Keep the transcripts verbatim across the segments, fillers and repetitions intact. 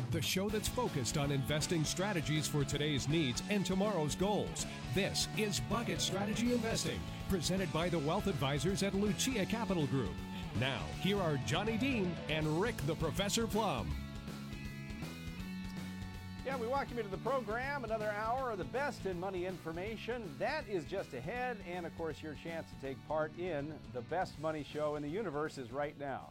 the show that's focused on investing strategies for today's needs and tomorrow's goals. This is Bucket Strategy Investing, presented by the wealth advisors at Lucia Capital Group. Now, here are Johnny Dean and Rick the Professor Plum. Yeah, we welcome you to the program. Another hour of the best in money information. That is just ahead. And, of course, your chance to take part in the best money show in the universe is right now.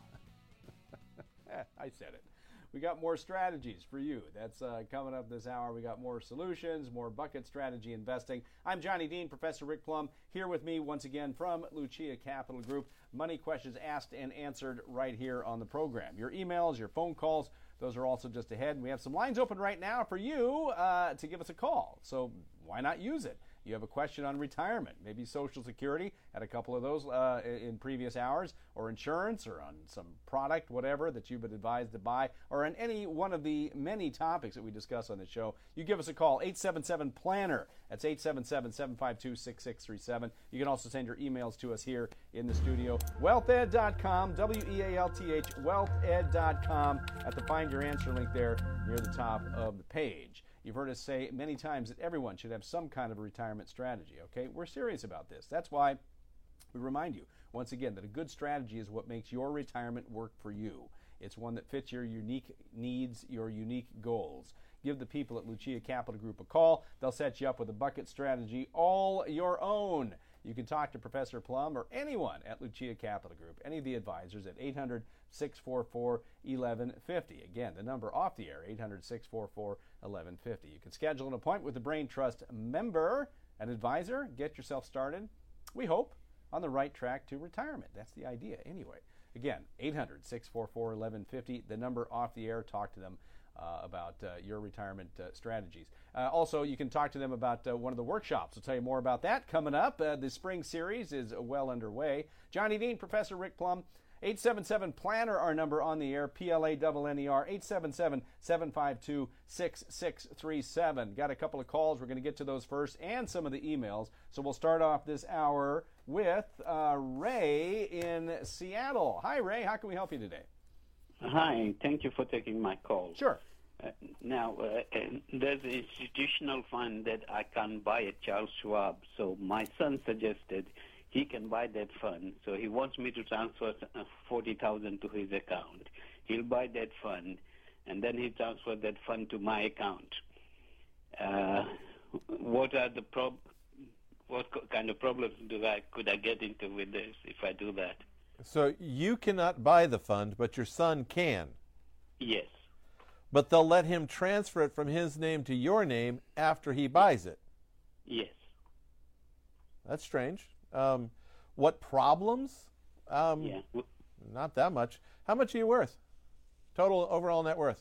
I said it. We got more strategies for you. That's uh, coming up this hour. We got more solutions, more bucket strategy investing. I'm Johnny Dean, Professor Rick Plum, here with me once again from Lucia Capital Group. Money questions asked and answered right here on the program. Your emails, your phone calls, those are also just ahead. And we have some lines open right now for you uh, to give us a call. So why not use it? You have a question on retirement, maybe Social Security, had a couple of those uh, in previous hours, or insurance, or on some product, whatever, that you've been advised to buy, or on any one of the many topics that we discuss on the show. You give us a call, eight seven seven, planner. That's eight seven seven, seven five two, six six three seven. You can also send your emails to us here in the studio. wealth ed dot com, W E A L T H, wealth ed dot com, at the Find Your Answer link there near the top of the page. You've heard us say many times that everyone should have some kind of a retirement strategy, okay? We're serious about this. That's why we remind you, once again, that a good strategy is what makes your retirement work for you. It's one that fits your unique needs, your unique goals. Give the people at Lucia Capital Group a call. They'll set you up with a bucket strategy all your own. You can talk to Professor Plum or anyone at Lucia Capital Group, any of the advisors, at eight hundred, six four four, one one five zero. Again, the number off the air, eight hundred, six four four, one one five zero. You can schedule an appointment with a Brain Trust member, an advisor, get yourself started, we hope, on the right track to retirement. That's the idea anyway. Again, eight hundred, six four four, one one five zero, the number off the air. Talk to them uh, about uh, your retirement uh, strategies. Uh, also, you can talk to them about uh, one of the workshops. We'll tell you more about that coming up. Uh, the spring series is well underway. Johnny Dean, Professor Rick Plum, eight seven seven, planner, our number on the air, P L A N N E R, eight seven seven, seven five two, six six three seven. Got a couple of calls. We're going to get to those first and some of the emails. So we'll start off this hour with uh, Ray in Seattle. Hi, Ray. How can we help you today? Hi. Thank you for taking my call. Sure. Uh, now, uh, uh, there's an institutional fund that I can buy at Charles Schwab. So my son suggested he can buy that fund. So he wants me to transfer forty thousand dollars to his account. He'll buy that fund, and then he transfer that fund to my account. Uh, what are the prob- What kind of problems do I could I get into with this if I do that? So you cannot buy the fund, but your son can. Yes. But they'll let him transfer it from his name to your name after he buys it. Yes. That's strange. Um, what problems? Um, Yeah. Not that much. How much are you worth? Total overall net worth?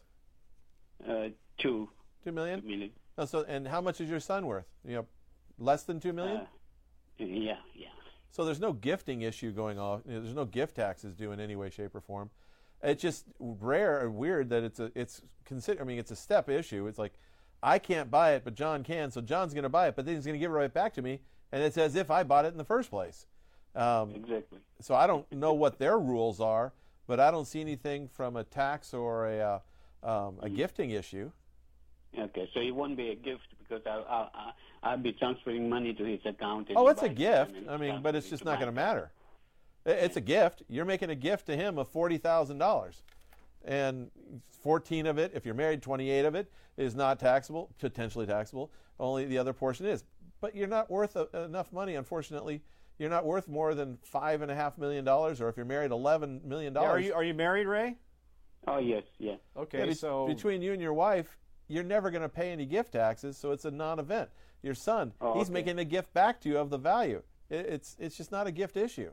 Uh, two. Two million? Two million. Oh, so, and how much is your son worth? You know, less than two million? Uh, yeah, yeah. So there's no gifting issue going on. You know, there's no gift taxes due in any way, shape, or form. It's just rare and weird that it's a it's consider. I mean, it's a step issue. It's like I can't buy it, but John can, so John's going to buy it, but then he's going to give it right back to me, and it's as if I bought it in the first place. Um, exactly. So I don't know what their rules are, but I don't see anything from a tax or a uh, um, a mm-hmm. gifting issue. Okay, so it won't be a gift because I'll, I'll, I'll be transferring money to his account. Oh, it's a gift. I mean, but it's just not going to matter. It's a gift. You're making a gift to him of forty thousand dollars. And fourteen of it, if you're married, twenty-eight of it is not taxable, potentially taxable. Only the other portion is. But you're not worth a, enough money, unfortunately. You're not worth more than five and a half million dollars, or if you're married, eleven million dollars. Yeah, are you are you married, Ray? Oh yes, yeah. Okay, yeah, be- so between you and your wife, you're never going to pay any gift taxes, so it's a non-event. Your son, oh, he's okay. making a gift back to you of the value. It, it's it's just not a gift issue.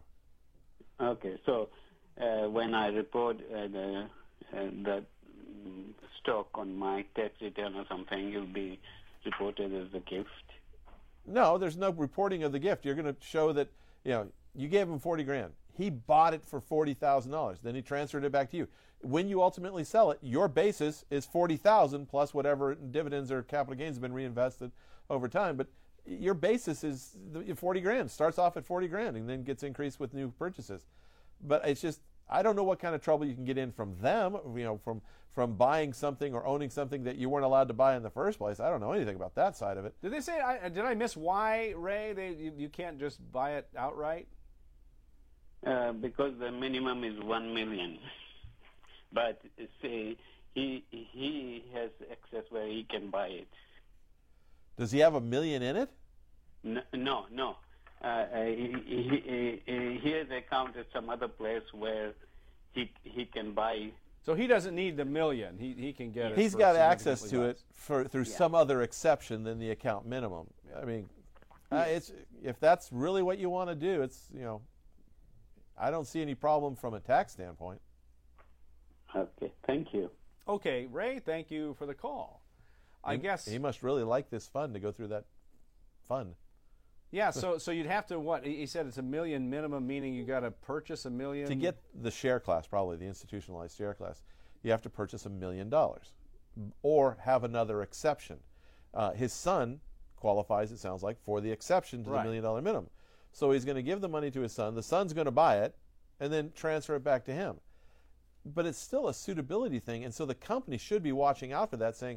Okay, so uh, when I report uh, the uh, the um, stock on my tax return or something, you'll be reported as a gift. No, there's no reporting of the gift. You're going to show that you know you gave him forty grand. He bought it for forty thousand dollars. Then he transferred it back to you. When you ultimately sell it, your basis is forty thousand dollars plus whatever dividends or capital gains have been reinvested over time. But your basis is forty grand. Starts off at forty grand and then gets increased with new purchases. But it's just I don't know what kind of trouble you can get in from them, you know, from from buying something or owning something that you weren't allowed to buy in the first place. I don't know anything about that side of it. Did they say, I, did I miss why, Ray, they, you, you can't just buy it outright? Uh, because the minimum is one million. But say he he has access where he can buy it. Does he have a million in it? No, no. no. Uh, he, he, he, he has account at some other place where he he can buy. So he doesn't need the million. He he can get it. He's for got access to significantly it for through Yeah. some other exception than the account minimum. Yeah. I mean, uh, it's if that's really what you want to do, it's you know, I don't see any problem from a tax standpoint. Okay, thank you. Okay, Ray, thank you for the call. I he, guess he must really like this fund to go through that fund. Yeah, so so you'd have to what he said it's a million minimum, meaning you got to purchase a million To get the share class, probably the institutionalized share class, you have to purchase a million dollars or have another exception. Uh, his son qualifies, it sounds like, for the exception to Right. the million dollar minimum. So he's going to give the money to his son. The son's going to buy it and then transfer it back to him. But it's still a suitability thing, and so the company should be watching out for that, saying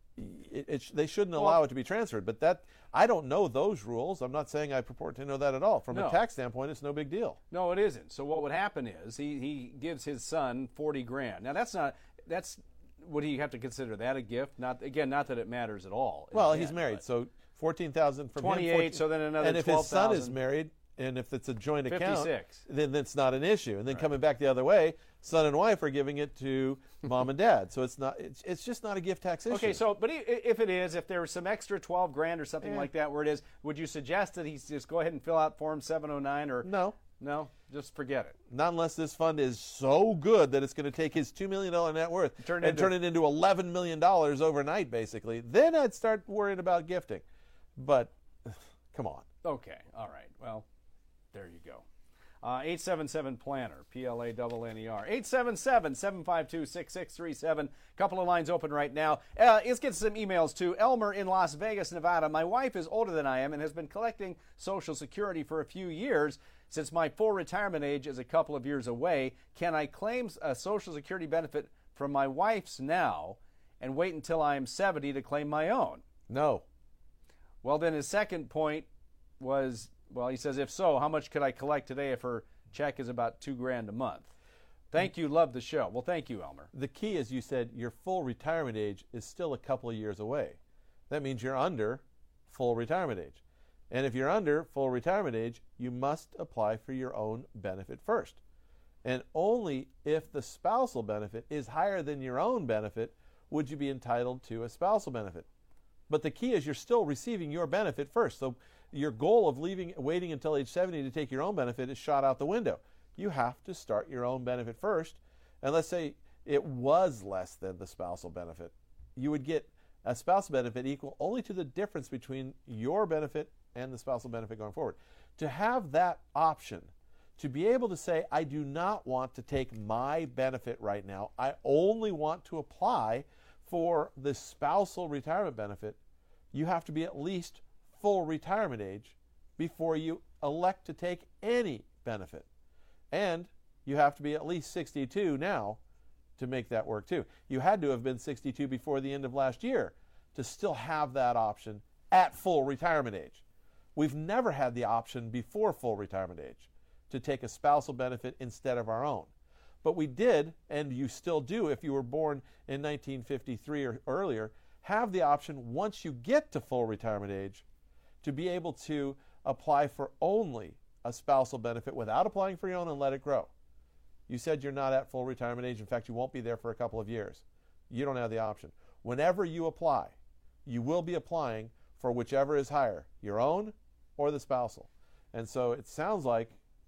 it, it, they shouldn't allow Well, it to be transferred. But that I don't know those rules. I'm not saying I purport to know that at all. From No. a tax standpoint, it's no big deal. No, it isn't. So what would happen is he, he gives his son forty grand. Now that's not that's would he have to consider that a gift? Not again, not that it matters at all. Well, Again, he's married, but so fourteen thousand from him. twenty-eight, fourteen so then another and if his son is twelve thousand. married, and if it's a joint account, fifty-six. then that's not an issue. And then coming back the other way, son and wife are giving it to mom and dad. So it's not. It's, it's just not a gift tax issue. Okay, so but i- if it is, if there was some extra twelve grand or something Yeah. like that, where it is, would you suggest that he just go ahead and fill out Form seven oh nine or no, no? Just forget it. not unless this fund is so good that it's going to take his two million dollar net worth Turn it and into- turn it into eleven million dollars overnight, basically. Then I'd start worrying about gifting. But come on. Okay, all right. Well, there you go. Uh, eight seven seven planner, P L A N N E R. eight seven seven, seven five two, six six three seven. Couple of lines open right now. Uh, let's get some emails to Elmer in Las Vegas, Nevada. My wife is older than I am and has been collecting Social Security for a few years. Since my full retirement age is a couple of years away, can I claim a Social Security benefit from my wife's now and wait until I am seventy to claim my own? No. Well, then his second point was, well, he says, if so, how much could I collect today if her check is about two grand a month? Thank you. Love the show. Well, thank you, Elmer. The key is you said your full retirement age is still a couple of years away. That means you're under full retirement age. And if you're under full retirement age, you must apply for your own benefit first. And only if the spousal benefit is higher than your own benefit would you be entitled to a spousal benefit. But the key is you're still receiving your benefit first. So your goal of leaving, waiting until age seventy to take your own benefit is shot out the window. You have to start your own benefit first. And let's say it was less than the spousal benefit. You would get a spousal benefit equal only to the difference between your benefit and the spousal benefit going forward. To have that option, to be able to say, I do not want to take my benefit right now, I only want to apply for the spousal retirement benefit, you have to be at least full retirement age before you elect to take any benefit. And you have to be at least sixty-two now to make that work too. You had to have been sixty-two before the end of last year to still have that option at full retirement age. We've never had the option before full retirement age to take a spousal benefit instead of our own. But we did, and you still do if you were born in nineteen fifty-three or earlier, have the option once you get to full retirement age to be able to apply for only a spousal benefit without applying for your own and let it grow. You said you're not at full retirement age. In fact, you won't be there for a couple of years. You don't have the option. Whenever you apply, you will be applying for whichever is higher, your own or the spousal. And so it sounds like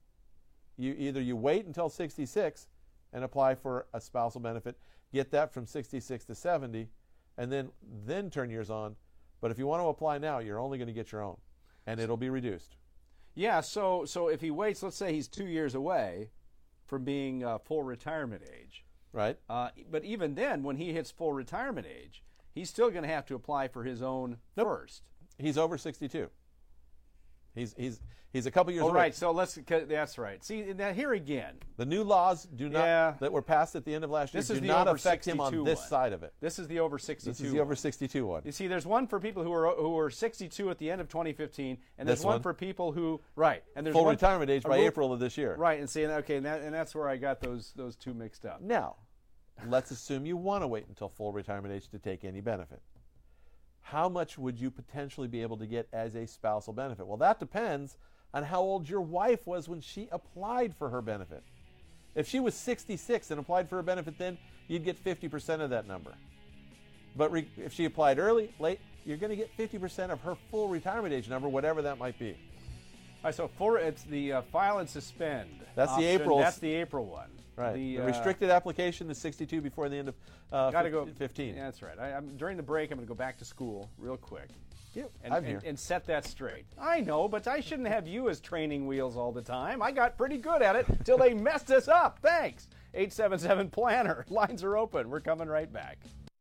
you either you wait until sixty-six and apply for a spousal benefit, get that from sixty-six to seventy, and then then turn yours on. But if you want to apply now, you're only going to get your own, and it'll be reduced. Yeah, so so if he waits, let's say he's two years away from being uh, full retirement age. Right. Uh, but even then, when he hits full retirement age, he's still going to have to apply for his own Nope. first. He's over sixty-two. He's he's he's a couple years oh, away. right. So let's. That's right. See, now here again. The new laws do not Yeah. that were passed at the end of last year This do is the not over affect him on sixty-two this one. side of it. This is the over sixty-two. This is the over sixty-two one. You see, there's one for people who were who were sixty-two at the end of twenty fifteen, and there's This one, one? for people who right, and there's Full one, retirement age a by rule- April of this year. Right, and see, okay, and, that, and that's where I got those those two mixed up. Now, let's assume you want to wait until full retirement age to take any benefit. How much would you potentially be able to get as a spousal benefit? Well, that depends on how old your wife was when she applied for her benefit. If she was sixty-six and applied for her benefit then, you'd get fifty percent of that number. But re- if she applied early, late, you're going to get fifty percent of her full retirement age number, whatever that might be. All right, so for it's the uh, file and suspend. That's the option. April- That's the April one. Right. The, The, uh, restricted application is sixty-two before the end of uh, Got to go fifteen. Yeah, that's right. I, I'm, during the break, I'm going to go back to school real quick. Yep, And, I'm and, here. and set that straight. I know, but I shouldn't have you as training wheels all the time. I got pretty good at it till they messed us up. Thanks. eight seven seven planner. Lines are open. We're coming right back.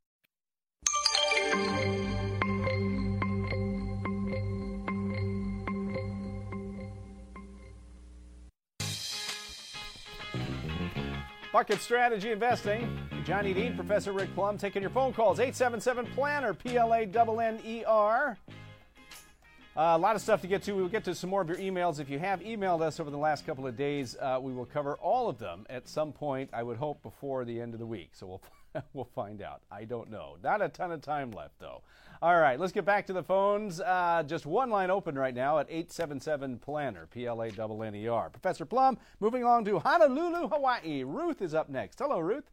Bucket Strategy Investing. Johnny Dean, Professor Rick Plum, taking your phone calls. eight seven seven planner, P L A N N E R. Uh, a lot of stuff to get to. We'll get to some more of your emails. If you have emailed us over the last couple of days, uh, we will cover all of them at some point, I would hope, before the end of the week. So we'll, we'll find out. I don't know. Not a ton of time left, though. All right, let's get back to the phones. Uh, just one line open right now at eight seven seven planner, P L A N N E R. Professor Plum, moving along to Honolulu, Hawaii. Ruth is up next. Hello, Ruth.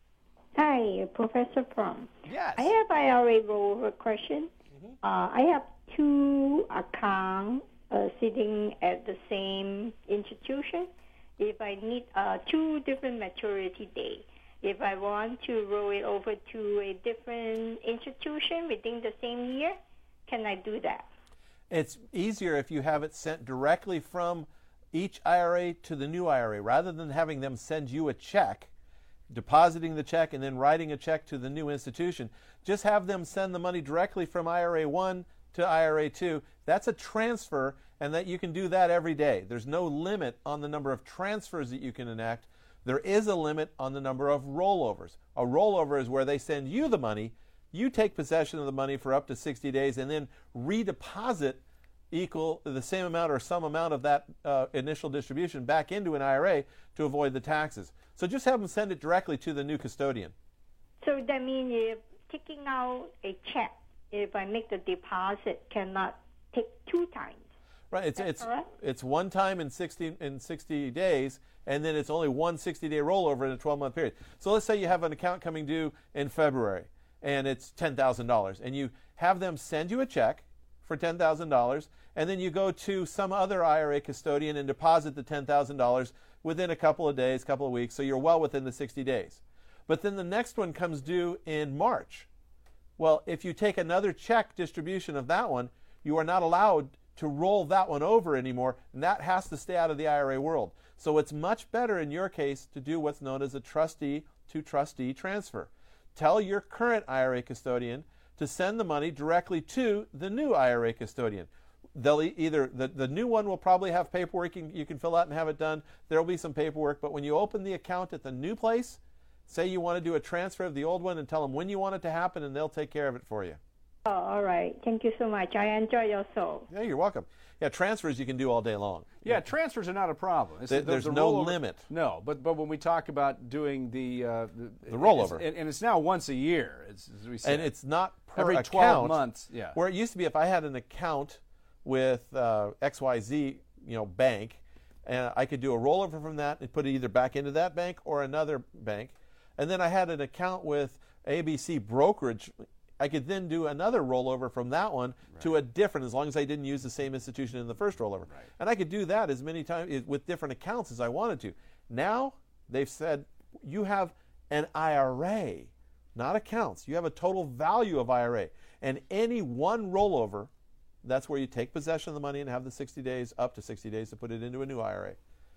Hi, Professor Plum. Yes. I have I R A rollover question. Mm-hmm. Uh, I have two accounts uh, sitting at the same institution. If I need uh, two different maturity dates, if I want to roll it over to a different institution within the same year, can I do that? It's easier if you have it sent directly from each I R A to the new I R A, rather than having them send you a check, depositing the check, and then writing a check to the new institution. Just have them send the money directly from I R A one to I R A two. That's a transfer, and that you can do that every day. There's no limit on the number of transfers that you can enact. There is a limit on the number of rollovers. A rollover is where they send you the money, you take possession of the money for up to sixty days, and then redeposit equal the same amount or some amount of that uh, initial distribution back into an I R A to avoid the taxes. So just have them send it directly to the new custodian. So that means if taking out a check, if I make the deposit, cannot take two times. Right, it's That's it's correct? it's one time in sixty in sixty days, and then it's only one sixty-day rollover in a twelve-month period. So let's say you have an account coming due in February, and it's ten thousand dollars, and you have them send you a check for ten thousand dollars, and then you go to some other I R A custodian and deposit the ten thousand dollars within a couple of days, couple of weeks, so you're well within the sixty days. But then the next one comes due in March. Well, if you take another check distribution of that one, you are not allowed to roll that one over anymore, and that has to stay out of the I R A world. So it's much better in your case to do what's known as a trustee to trustee transfer. Tell your current I R A custodian to send the money directly to the new I R A custodian. They'll e- either the, the new one will probably have paperwork you can, you can fill out and have it done. There'll be some paperwork, but when you open the account at the new place, say you want to do a transfer of the old one, and tell them when you want it to happen, and they'll take care of it for you. Oh, all right. Thank you so much. I enjoy your show. Yeah, you're welcome. Yeah, transfers you can do all day long. Yeah, transfers are not a problem. It's There- the- there's the no rollover- limit. No, but but when we talk about doing the uh, the, The rollover. it's- and, and it's now once a year, as, as we said. And it's not per every account. twelve months. Yeah. Where it used to be, if I had an account with uh, X Y Z, you know, bank, and I could do a rollover from that and put it either back into that bank or another bank, and then I had an account with A B C brokerage, I could then do another rollover from that one right. to a different, as long as I didn't use the same institution in the first rollover. Right. And I could do that as many times with different accounts as I wanted to. Now they've said you have an I R A, not accounts. You have a total value of I R A. And any one rollover, that's where you take possession of the money and have the sixty days, up to sixty days to put it into a new I R A.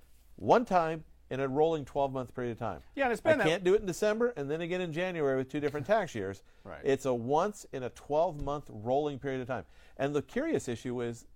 One time in a rolling twelve-month period of time. Yeah, and it's been I can't do it in December and then again in January with two different tax years. Right. It's a once in a twelve-month rolling period of time. And the curious issue is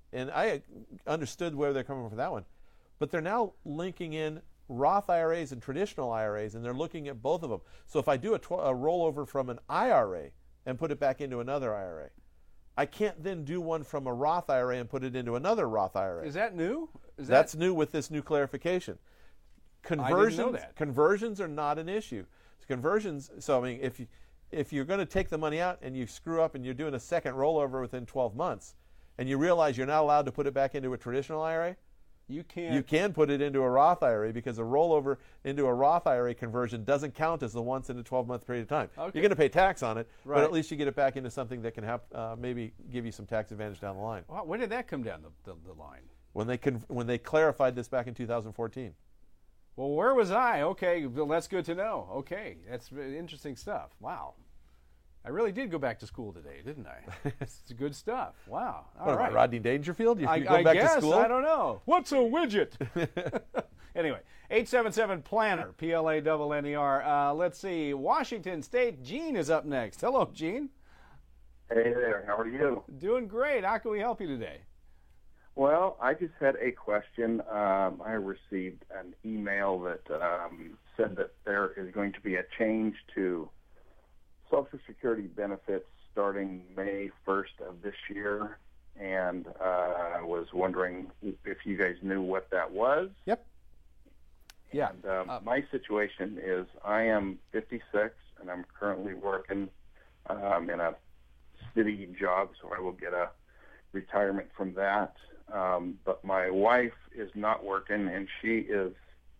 and I understood where they're coming from for that one, but they're now linking in Roth I R As and traditional I R As, and they're looking at both of them. So if I do a, tw- a rollover from an I R A and put it back into another I R A, I can't then do one from a Roth I R A and put it into another Roth I R A. Is that new? Is That's that... new with this new clarification. I Conversions, didn't know that. Conversions are not an issue. Conversions, so I mean, if, you, if you're going to take the money out and you screw up and you're doing a second rollover within twelve months, and you realize you're not allowed to put it back into a traditional I R A, you can you can put it into a Roth I R A, because a rollover into a Roth I R A conversion doesn't count as the once in a twelve-month period of time. Okay. You're going to pay tax on it, right. but at least you get it back into something that can have, uh, maybe give you some tax advantage down the line. Wow, when did that come down the, the, the line? When they con- when they clarified this back in two thousand fourteen. Well, where was I? Okay, well, that's good to know. Okay, that's interesting stuff. Wow. I really did go back to school today, didn't I? It's good stuff. Wow. All what, right. Rodney Dangerfield? You, I, you go I back guess, to school? I don't know. What's a widget? Anyway, eight seven seven planner, P L A N N E R. Uh, let's see. Washington State, Gene is up next. Hello, Gene. Hey there. How are you? Doing great. How can we help you today? Well, I just had a question. Um, I received an email that um, said that there is going to be a change to Social Security benefits starting May first of this year, and uh, I was wondering if you guys knew what that was. Yep. Yeah. And, um, uh, my situation is I am fifty-six, and I'm currently working um, in a city job, so I will get a retirement from that. Um, but my wife is not working, and she is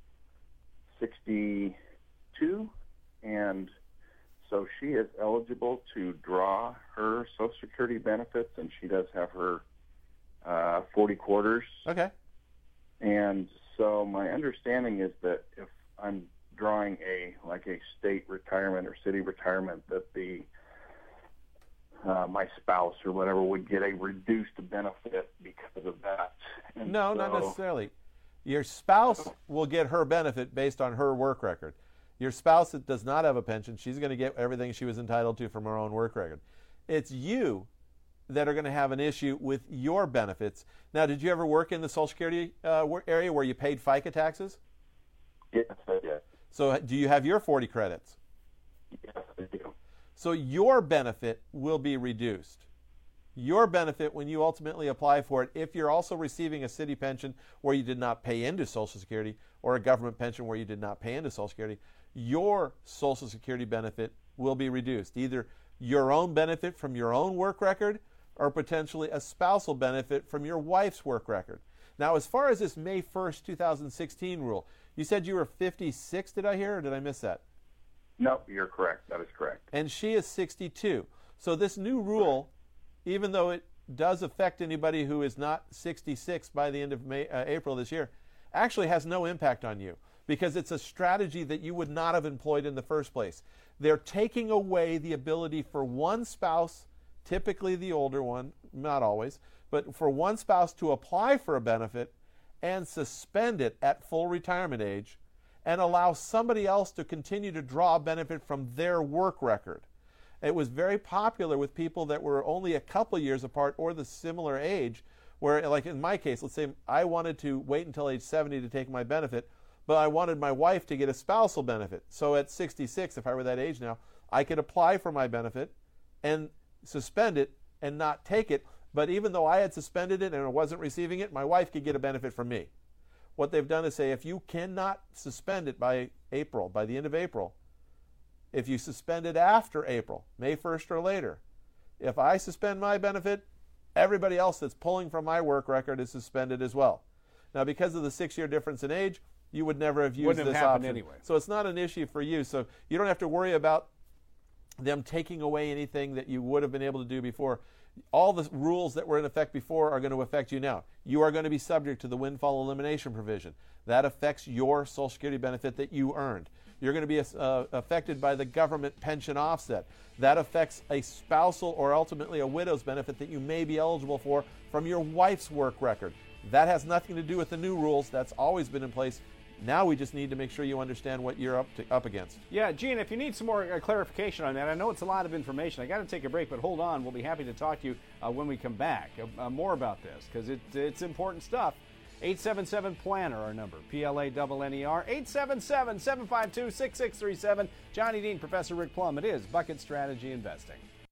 sixty-two, and so she is eligible to draw her Social Security benefits, and she does have her uh, forty quarters. Okay. And so my understanding is that if I'm drawing a like a state retirement or city retirement, that the Uh, my spouse or whatever would get a reduced benefit because of that. And no, so, not necessarily. Your spouse will get her benefit based on her work record. Your spouse that does not have a pension, she's going to get everything she was entitled to from her own work record. It's you that are going to have an issue with your benefits. Now, did you ever work in the Social Security uh, area where you paid FICA taxes? Yes, I did. So do you have your forty credits? Yes, I do. So your benefit will be reduced. Your benefit, when you ultimately apply for it, if you're also receiving a city pension where you did not pay into Social Security, or a government pension where you did not pay into Social Security, your Social Security benefit will be reduced. Either your own benefit from your own work record, or potentially a spousal benefit from your wife's work record. Now, as far as this May first, two thousand sixteen rule, you said you were fifty-six, did I hear, or did I miss that? No, you're correct. That is correct. And she is sixty-two. So this new rule, even though it does affect anybody who is not sixty-six by the end of May, uh, April this year, actually has no impact on you, because it's a strategy that you would not have employed in the first place. They're taking away the ability for one spouse, typically the older one, not always, but for one spouse to apply for a benefit and suspend it at full retirement age, and allow somebody else to continue to draw a benefit from their work record. It was very popular with people that were only a couple years apart or the similar age, where, like in my case, let's say I wanted to wait until age seventy to take my benefit, but I wanted my wife to get a spousal benefit. So at sixty-six, if I were that age now, I could apply for my benefit and suspend it and not take it. But even though I had suspended it and I wasn't receiving it, my wife could get a benefit from me. What they've done is say, if you cannot suspend it by April, by the end of April, if you suspend it after April, May first or later, if I suspend my benefit, everybody else that's pulling from my work record is suspended as well. Now, because of the six-year difference in age, you would never have used Wouldn't this have happened option. anyway. So it's not an issue for you. So you don't have to worry about them taking away anything that you would have been able to do before. All the rules that were in effect before are going to affect you now. You are going to be subject to the windfall elimination provision. That affects your Social Security benefit that you earned. You're going to be uh, affected by the government pension offset. That affects a spousal or ultimately a widow's benefit that you may be eligible for from your wife's work record. That has nothing to do with the new rules. That's always been in place. Now we just need to make sure you understand what you're up to, up against. Yeah, Gene, if you need some more uh, clarification on that, I know it's a lot of information. I got to take a break, but hold on. We'll be happy to talk to you uh, when we come back uh, uh, more about this, because it, it's important stuff. eight seven seven planner, our number, P L A N N E R, eight seven seven, seven five two, six six three seven. Johnny Dean, Professor Rick Plum. It is Bucket Strategy Investing.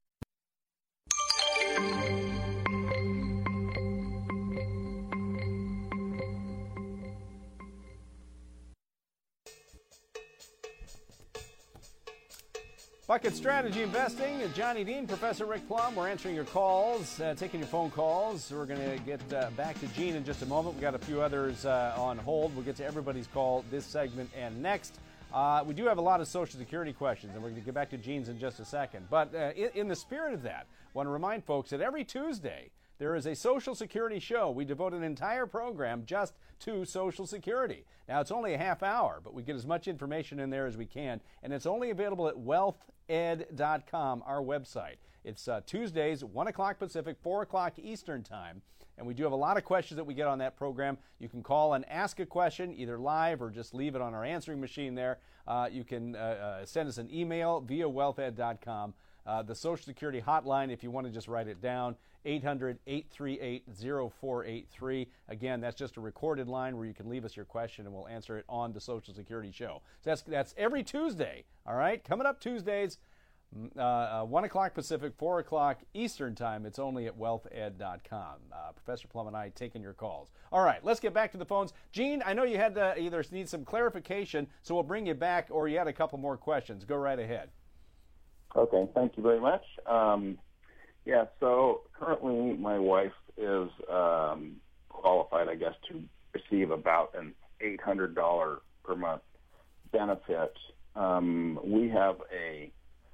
Bucket Strategy Investing, Johnny Dean, Professor Rick Plum. We're answering your calls, uh, taking your phone calls. We're going to get uh, back to Gene in just a moment. We've got a few others uh, on hold. We'll get to everybody's call this segment and next. Uh, we do have a lot of Social Security questions, and we're going to get back to Gene's in just a second. But uh, in, in the spirit of that, I want to remind folks that every Tuesday, there is a Social Security show. We devote an entire program just to Social Security. Now, it's only a half hour, but we get as much information in there as we can, and it's only available at wealth ed dot com, our website. It's uh, Tuesdays, one o'clock Pacific, four o'clock Eastern Time, and we do have a lot of questions that we get on that program. You can call and ask a question, either live or just leave it on our answering machine there. Uh, you can uh, uh, send us an email via wealth ed dot com. Uh, the Social Security hotline, if you want to just write it down, eight hundred, eight three eight, zero four eight three. Again, that's just a recorded line where you can leave us your question and we'll answer it on the Social Security show. So that's that's every Tuesday, all right? Coming up Tuesdays, uh, uh, one o'clock Pacific, four o'clock Eastern Time. It's only at wealth ed dot com. Uh, Professor Plum and I taking your calls. All right, let's get back to the phones. Gene, I know you had to either need some clarification, so we'll bring you back, or you had a couple more questions. Go right ahead. Okay, thank you very much. Um, yeah, so currently my wife is um, qualified, I guess, to receive about an eight hundred dollars per month benefit. Um, we have a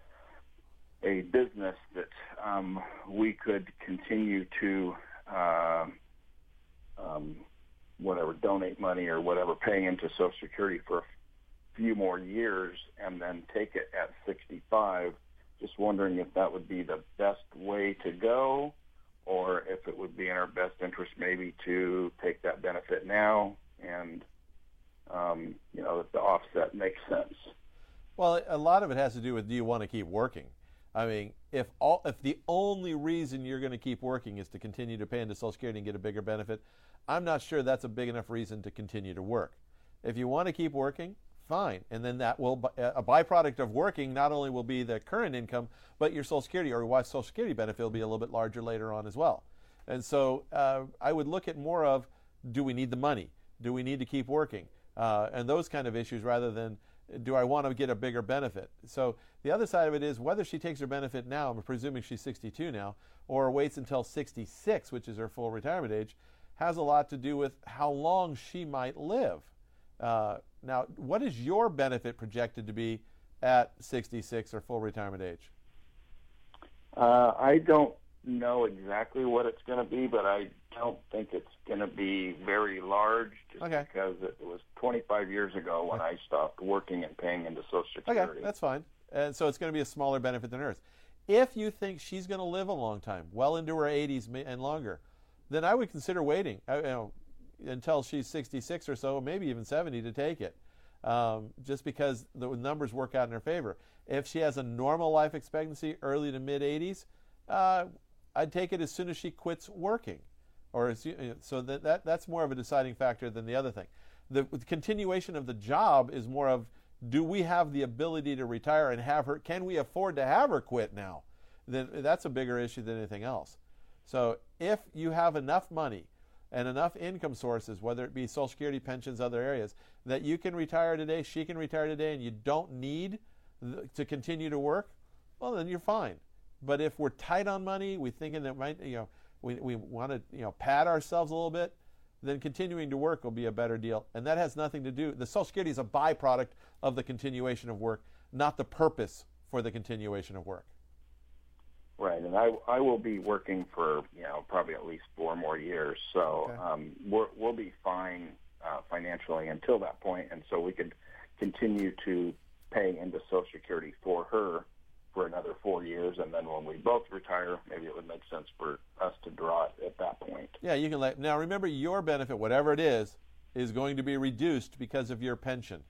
a business that um, we could continue to uh, um, whatever, donate money or whatever, paying into Social Security for a few more years and then take it at sixty-five. Just wondering if that would be the best way to go, or if it would be in our best interest maybe to take that benefit now, and um, you know, if the offset makes sense. Well, a lot of it has to do with, do you want to keep working? I mean, if all if the only reason you're going to keep working is to continue to pay into Social Security and get a bigger benefit, I'm not sure that's a big enough reason to continue to work. If you want to keep working, fine, and then that will, a byproduct of working not only will be the current income, but your Social Security or your wife's Social Security benefit will be a little bit larger later on as well. And so uh, I would look at more of, do we need the money? Do we need to keep working? Uh, and those kind of issues, rather than, do I want to get a bigger benefit? So the other side of it is whether she takes her benefit now, I'm presuming she's sixty-two now, or waits until sixty-six, which is her full retirement age, has a lot to do with how long she might live. Uh, now, what is your benefit projected to be at sixty-six or full retirement age? Uh, I don't know exactly what it's going to be, but I don't think it's going to be very large, just okay. because it was twenty-five years ago when I stopped working and paying into Social Security. Okay, that's fine. And so it's going to be a smaller benefit than hers. If you think she's going to live a long time, well into her eighties and longer, then I would consider waiting uh, you know, until she's sixty-six or so, maybe even seventy, to take it, um, just because the numbers work out in her favor. If she has a normal life expectancy, early to mid-eighties, uh, I'd take it as soon as she quits working. Or as you, so that, that that's more of a deciding factor than the other thing. The, the continuation of the job is more of, do we have the ability to retire and have her, can we afford to have her quit now? Then that's a bigger issue than anything else. So if you have enough money and enough income sources, whether it be Social Security, pensions, other areas, that you can retire today, she can retire today, and you don't need th- to continue to work, well, then you're fine. But if we're tight on money, we're thinking that might, you know, we we want to, you know, pad ourselves a little bit, then continuing to work will be a better deal. And that has nothing to do, the Social Security is a byproduct of the continuation of work, not the purpose for the continuation of work. Right, and I, I will be working for, you know, probably at least four more years, so okay. um, we're, we'll be fine uh, financially until that point, and so we could continue to pay into Social Security for her for another four years, and then when we both retire, maybe it would make sense for us to draw it at that point. Yeah, you can let, now remember your benefit, whatever it is, is going to be reduced because of your pension.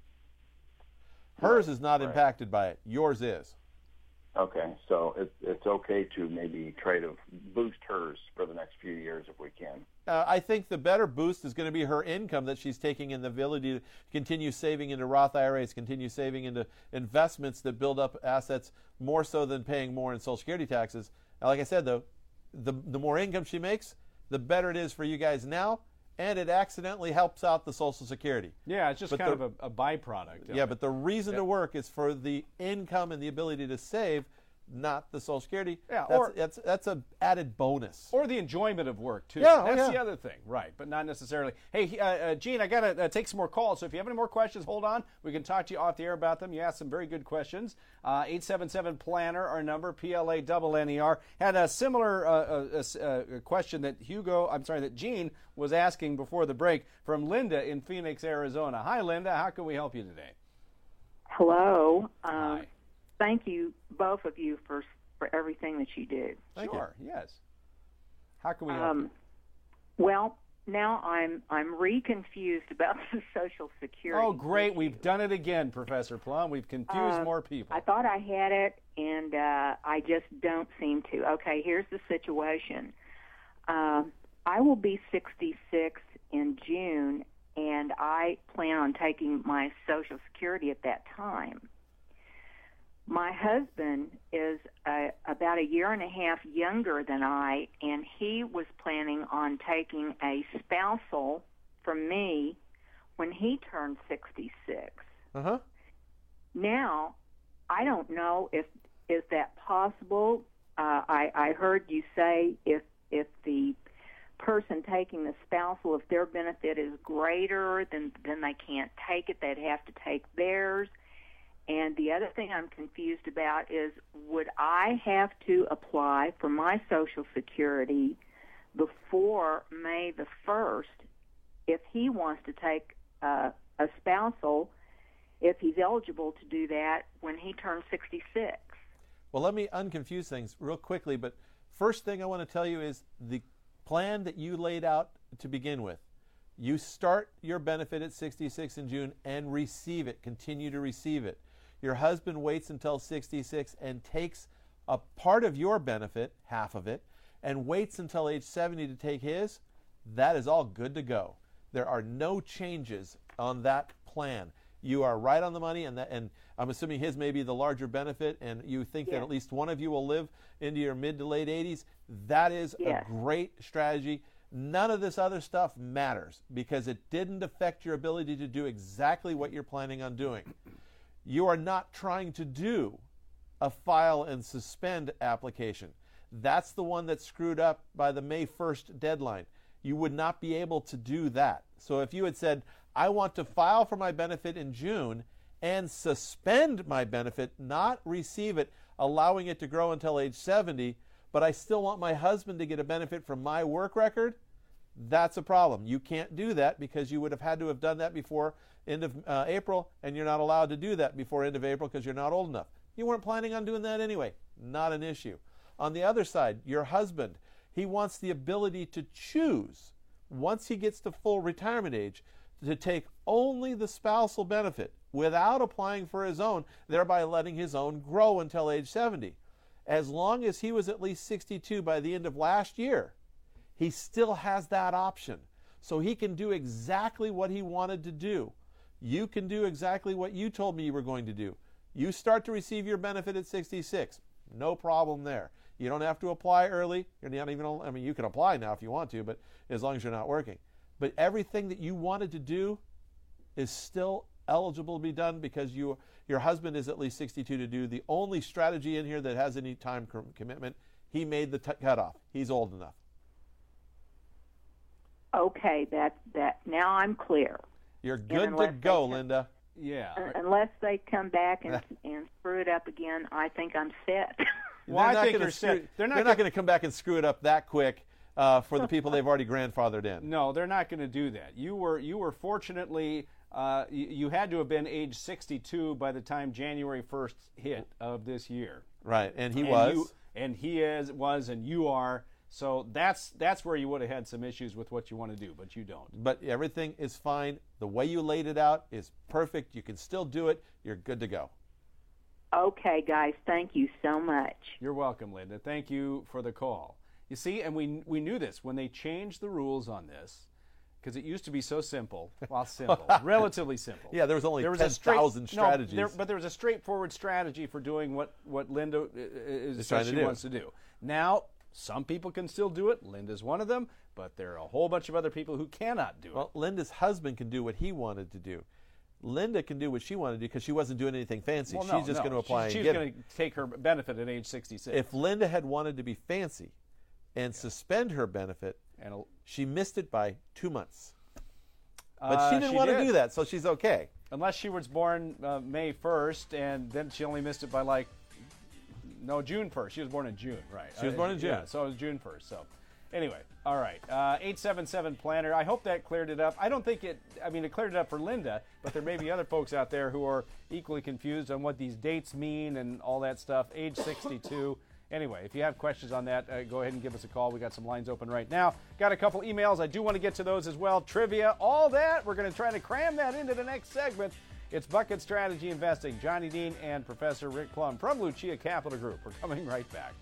Hers is not right. impacted by it. Yours is. Okay, so it, it's okay to maybe try to boost hers for the next few years if we can. Uh, I think the better boost is going to be her income that she's taking and the ability to continue saving into Roth I R As, continue saving into investments that build up assets more so than paying more in Social Security taxes. Now, like I said, though, the, the more income she makes, the better it is for you guys now, and it accidentally helps out the Social Security. Yeah, it's just But kind the- of a, a byproduct. of Yeah, it. but the reason Yep. to work is for the income and the ability to save, not the Social Security. Yeah, that's, or- that's that's a added bonus. Or the enjoyment of work, too. Yeah, oh, That's yeah. the other thing, right, but not necessarily. Hey, uh, uh, Gene, I got to uh, take some more calls, so if you have any more questions, hold on. We can talk to you off the air about them. You asked some very good questions. Uh, eight seven seven planner, our number, P L A N N E R. Had a similar uh, uh, uh, question that Hugo, I'm sorry, that Gene was asking before the break from Linda in Phoenix, Arizona. Hi, Linda. How can we help you today? Hello. Um, Hi. Thank you, both of you, for for everything that you do. Thank you. Sure, yes. How can we help Um, well, now I'm I'm reconfused about the Social Security. Oh, great. issue. We've done it again, Professor Plum. We've confused Uh, more people. I thought I had it, and uh, I just don't seem to. Okay, here's the situation. Um, I will be sixty-six in June, and I plan on taking my Social Security at that time. My husband is uh, about a year and a half younger than I, and he was planning on taking a spousal from me when he turned sixty-six. Uh-huh. Now, I don't know if is that possible. Uh, I, I heard you say if if the person taking the spousal, if their benefit is greater, then then they can't take it. They'd have to take theirs. And the other thing I'm confused about is, would I have to apply for my Social Security before May the first if he wants to take uh, a spousal, if he's eligible to do that when he turns sixty-six? Well, let me unconfuse things real quickly, but first thing I want to tell you is the plan that you laid out to begin with. You start your benefit at sixty-six in June and receive it, continue to receive it. Your husband waits until sixty-six and takes a part of your benefit, half of it, and waits until age seventy to take his. That is all good to go. There are no changes on that plan. You are right on the money, and that, and I'm assuming his may be the larger benefit, and you think Yes. that at least one of you will live into your mid to late eighties. That is Yes. a great strategy. None of this other stuff matters because it didn't affect your ability to do exactly what you're planning on doing. You are not trying to do a file and suspend application. That's the one that's screwed up by the May first deadline. You would not be able to do that. So if you had said, I want to file for my benefit in June and suspend my benefit, not receive it, allowing it to grow until age seventy, but I still want my husband to get a benefit from my work record, that's a problem. You can't do that because you would have had to have done that before end of uh, April, and you're not allowed to do that before end of April because you're not old enough. You weren't planning on doing that anyway. Not an issue. On the other side, your husband, he wants the ability to choose, once he gets to full retirement age, to take only the spousal benefit without applying for his own, thereby letting his own grow until age seventy. As long as he was at least sixty-two by the end of last year, he still has that option. So he can do exactly what he wanted to do. You can do exactly what you told me you were going to do. You start to receive your benefit at sixty-six. No problem there. You don't have to apply early. You're not even, I mean, you can apply now if you want to, but as long as you're not working. But everything that you wanted to do is still eligible to be done because you, your husband is at least sixty-two to do. The only strategy in here that has any time com- commitment, he made the t- cutoff. He's old enough. Okay, that that now I'm clear. You're good to unless go, they can- Linda. Yeah. Un- Unless they come back and and screw it up again, I think I'm set. Well, I They're not think gonna you're screw- set. They're They're not not, gonna- going to come back and screw it up that quick uh, for the people they've already grandfathered in. No, they're not going to do that. You were you were fortunately uh, you, you had to have been age sixty-two by the time January first hit of this year. Right, and he and was. you, and he is was and you are So that's that's where you would have had some issues with what you want to do, but you don't. But everything is fine. The way you laid it out is perfect. You can still do it. You're good to go. Okay, guys. Thank you so much. You're welcome, Linda. Thank you for the call. You see, and we we knew this when they changed the rules on this, because it used to be so simple. Well, simple, relatively simple. Yeah, there was only there was ten thousand strategies. No, there, but there was a straightforward strategy for doing what, what Linda is, is trying she to do. wants to do. Now, some people can still do it. Linda's one of them, but there are a whole bunch of other people who cannot do well, it. Well, Linda's husband can do what he wanted to do. Linda can do what she wanted to do because she wasn't doing anything fancy. Well, she's no, just no. going to apply she's, and she's get going to take her benefit at age sixty-six. If Linda had wanted to be fancy and suspend her benefit, and she missed it by two months. But uh, she didn't she want did. to do that, so she's okay. Unless she was born uh, May first, and then she only missed it by like, no, June first. She was born in June, right? She was born in June. Yeah, so it was June first. So anyway, all right. Uh, eight seven seven Planner. I hope that cleared it up. I don't think it, I mean, it cleared it up for Linda, but there may be other folks out there who are equally confused on what these dates mean and all that stuff. Age sixty-two. Anyway, if you have questions on that, uh, go ahead and give us a call. We got some lines open right now. Got a couple emails. I do want to get to those as well. Trivia, all that. We're going to try to cram that into the next segment. It's Bucket Strategy Investing. Johnny Dean and Professor Rick Plum from Lucia Capital Group. We're coming right back.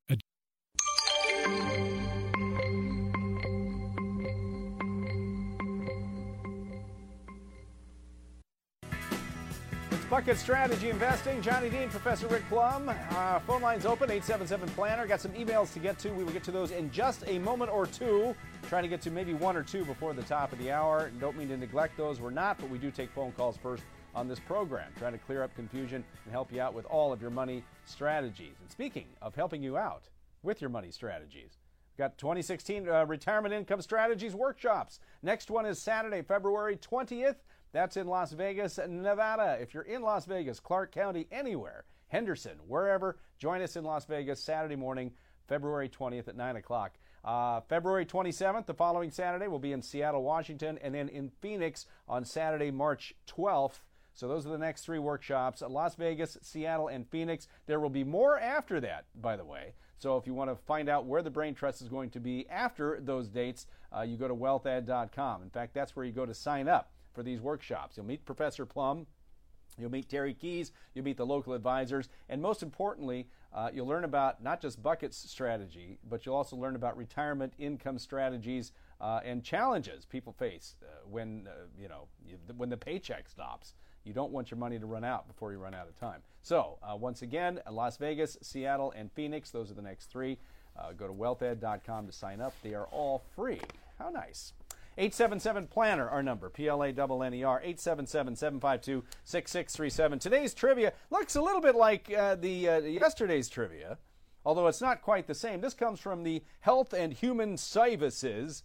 Bucket Strategy Investing. Johnny Dean, Professor Rick Plum. Uh, phone lines open, eight seven seven Planner. Got some emails to get to. We will get to those in just a moment or two. Trying to get to maybe one or two before the top of the hour. Don't mean to neglect those. We're not, but we do take phone calls first on this program. Trying to clear up confusion and help you out with all of your money strategies. And speaking of helping you out with your money strategies, we've got twenty sixteen uh, Retirement Income Strategies workshops. Next one is Saturday, February twentieth. That's in Las Vegas, Nevada. If you're in Las Vegas, Clark County, anywhere, Henderson, wherever, join us in Las Vegas Saturday morning, February twentieth at nine o'clock. Uh, February twenty-seventh, the following Saturday, we'll be in Seattle, Washington, and then in Phoenix on Saturday, March twelfth. So those are the next three workshops, Las Vegas, Seattle, and Phoenix. There will be more after that, by the way. So if you want to find out where the Brain Trust is going to be after those dates, uh, you go to wealth ed dot com. In fact, that's where you go to sign up for these workshops. You'll meet Professor Plum, you'll meet Terry Keys, you'll meet the local advisors, and most importantly, uh, you'll learn about not just buckets strategy, but you'll also learn about retirement income strategies uh, and challenges people face uh, when uh, you know you, when the paycheck stops. You don't want your money to run out before you run out of time. So uh, once again, Las Vegas, Seattle, and Phoenix, those are the next three. Uh, go to wealth ed dot com to sign up. They are all free. How nice. eight seven seven Planner, our number, P L A N N E R, eight seven seven, seven five two, six six three seven. Today's trivia looks a little bit like uh, the uh, yesterday's trivia, although it's not quite the same. This comes from the Health and Human Services.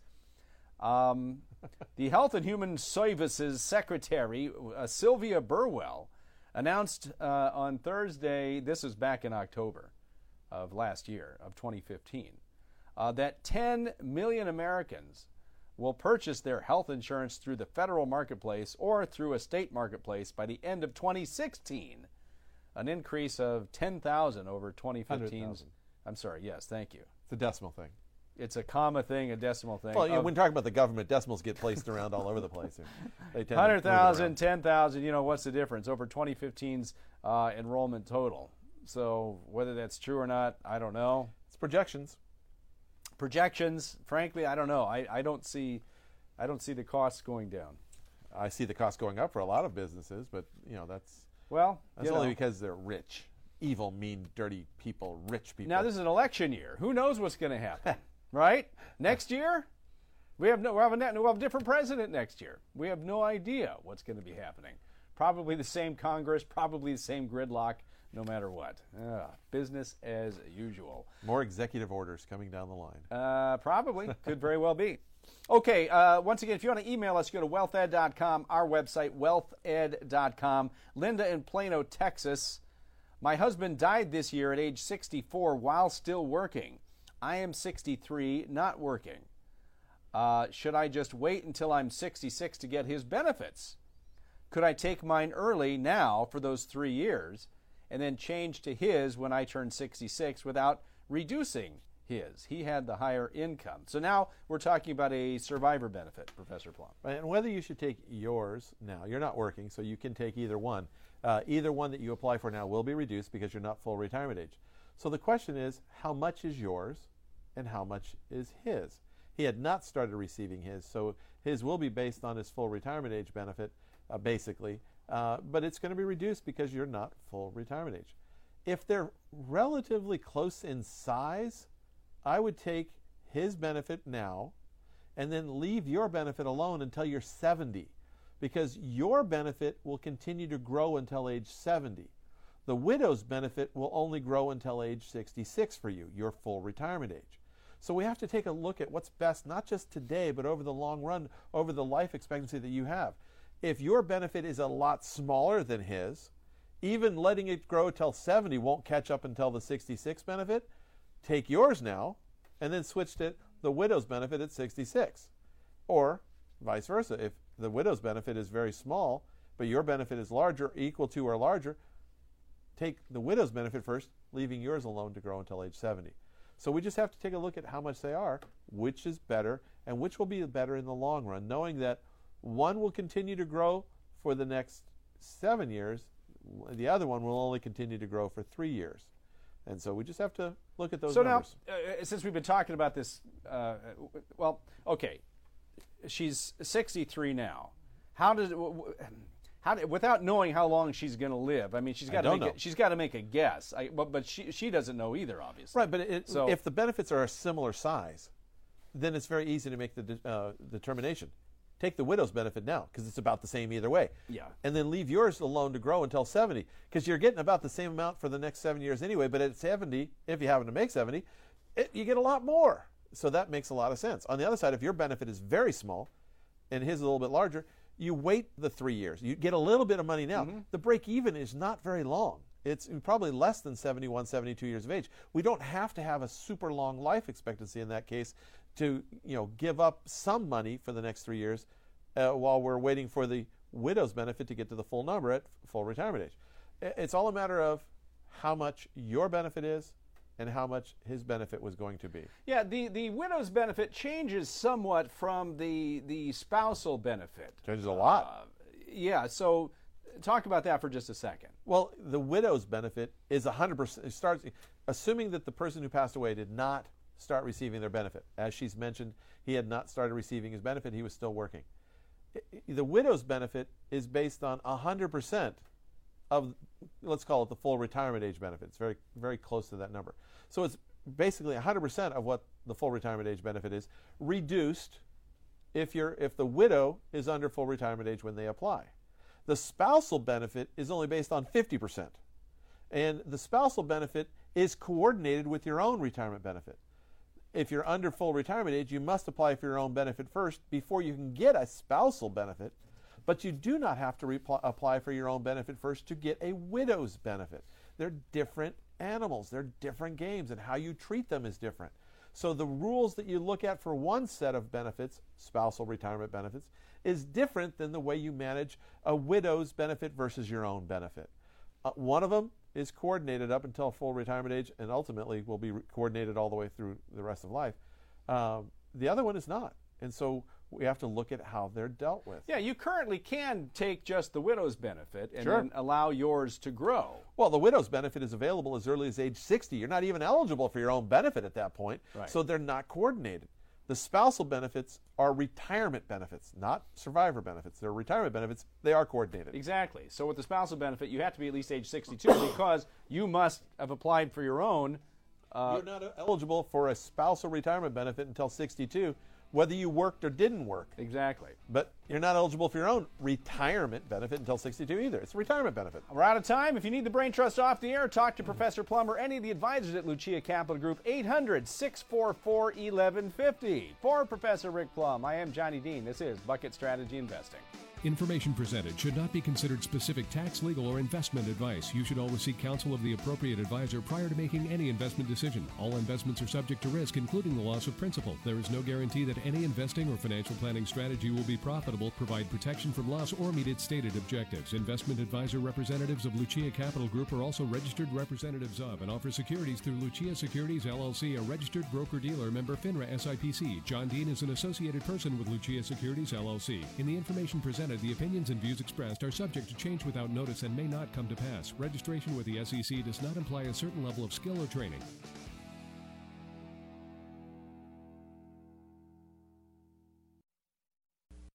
Um, the Health and Human Services Secretary, uh, Sylvia Burwell, announced uh, on Thursday, this was back in October of last year, of twenty fifteen, uh, that ten million Americans will purchase their health insurance through the federal marketplace or through a state marketplace by the end of twenty sixteen, an increase of ten thousand over twenty fifteen's. I'm sorry, yes, thank you. It's a decimal thing. It's a comma thing, a decimal thing. Well, you know, when talking about the government, decimals get placed around all over the place. They one hundred thousand, ten thousand, you know, what's the difference over twenty fifteen's uh, enrollment total? So whether that's true or not, I don't know. It's projections. Projections, frankly, I don't know. I, I don't see I don't see the costs going down. I see the costs going up for a lot of businesses, but you know that's well, that's you only know. because they're rich, evil, mean, dirty people, rich people. Now this is an election year. Who knows what's going to happen, right? Next year, we have no we'll have, a, we'll have a different president next year. We have no idea what's going to be happening. Probably the same Congress, probably the same gridlock. No matter what. Uh, business as usual. More executive orders coming down the line. Uh, probably. Could very well be. Okay, uh, once again, if you want to email us, go to wealth ed dot com, our website, wealth ed dot com. Linda in Plano, Texas. My husband died this year at age sixty-four while still working. I am sixty-three, not working. Uh, should I just wait until I'm sixty-six to get his benefits? Could I take mine early now for those three years? And then change to his when I turn sixty-six without reducing his. He had the higher income. So now we're talking about a survivor benefit, Professor Plum. And whether you should take yours now, you're not working, so you can take either one. Uh, either one that you apply for now will be reduced because you're not full retirement age. So the question is, how much is yours and how much is his? He had not started receiving his, so his will be based on his full retirement age benefit, uh, basically, uh, but it's going to be reduced because you're not full retirement age. If they're relatively close in size, I would take his benefit now and then leave your benefit alone until you're seventy, because your benefit will continue to grow until age seventy. The widow's benefit will only grow until age sixty-six for you, your full retirement age. So we have to take a look at what's best, not just today, but over the long run, over the life expectancy that you have. If your benefit is a lot smaller than his, even letting it grow till seventy won't catch up until the sixty-six benefit. Take yours now and then switch to the widow's benefit at sixty-six. Or vice versa. If the widow's benefit is very small, but your benefit is larger, equal to or larger, take the widow's benefit first, leaving yours alone to grow until age seventy. So we just have to take a look at how much they are, which is better, and which will be better in the long run, knowing that one will continue to grow for the next seven years, the other one will only continue to grow for three years. And so we just have to look at those so numbers. So now, uh, since we've been talking about this, uh, well, okay, she's sixty-three now. How does how without knowing how long she's going to live? I mean, she's got to make a, she's got to make a guess. I, but but she she doesn't know either, obviously. Right, but it, so, if the benefits are a similar size, then it's very easy to make the de- uh, determination. Take the widow's benefit now because it's about the same either way. Yeah. And then leave yours alone to grow until seventy because you're getting about the same amount for the next seven years anyway. But at seventy, if you happen to make seventy, it, you get a lot more. So that makes a lot of sense. On the other side, if your benefit is very small and his is a little bit larger, you wait the three years. You get a little bit of money now. Mm-hmm. The break even is not very long. It's probably less than seventy-one, seventy-two years of age. We don't have to have a super long life expectancy in that case to, you know, give up some money for the next three years uh, while we're waiting for the widow's benefit to get to the full number at full retirement age. It's all a matter of how much your benefit is and how much his benefit was going to be. Yeah, the, the widow's benefit changes somewhat from the the spousal benefit. Changes a lot. Uh, yeah, so talk about that for just a second. Well, the widow's benefit is one hundred percent. It starts, assuming that the person who passed away did not start receiving their benefit. As she's mentioned, he had not started receiving his benefit. He was still working. The widow's benefit is based on one hundred percent of, let's call it the full retirement age benefit. It's very, very close to that number. So it's basically one hundred percent of what the full retirement age benefit is, reduced if you're if the widow is under full retirement age when they apply. The spousal benefit is only based on fifty percent. And the spousal benefit is coordinated with your own retirement benefit. If you're under full retirement age, you must apply for your own benefit first before you can get a spousal benefit. But you do not have to repl- apply for your own benefit first to get a widow's benefit. They're different animals. They're different games, and how you treat them is different. So the rules that you look at for one set of benefits, spousal retirement benefits, is different than the way you manage a widow's benefit versus your own benefit. Uh, one of them is coordinated up until full retirement age and ultimately will be re- coordinated all the way through the rest of life. Um, the other one is not. And so we have to look at how they're dealt with. Yeah, you currently can take just the widow's benefit and sure. then allow yours to grow. Well, the widow's benefit is available as early as age sixty. You're not even eligible for your own benefit at that point, right. So they're not coordinated. The spousal benefits are retirement benefits, not survivor benefits. They're retirement benefits. They are coordinated. Exactly. So with the spousal benefit, you have to be at least age sixty-two because you must have applied for your own. Uh, You're not eligible for a spousal retirement benefit until sixty-two, whether you worked or didn't work. Exactly. But you're not eligible for your own retirement benefit until sixty-two either. It's a retirement benefit. We're out of time. If you need the Brain Trust off the air, talk to Professor Plum or any of the advisors at Lucia Capital Group, eight hundred, six four four, one one five zero. For Professor Rick Plum, I am Johnny Dean. This is Bucket Strategy Investing. Information presented should not be considered specific tax, legal, or investment advice. You should always seek counsel of the appropriate advisor prior to making any investment decision. All investments are subject to risk, including the loss of principal. There is no guarantee that any investing or financial planning strategy will be profitable, provide protection from loss, or meet its stated objectives. Investment advisor representatives of Lucia Capital Group are also registered representatives of and offer securities through Lucia Securities, L L C, a registered broker-dealer, member FINRA S I P C. John Dean is an associated person with Lucia Securities, L L C. In the information presented, the opinions and views expressed are subject to change without notice and may not come to pass. Registration with the S E C does not imply a certain level of skill or training.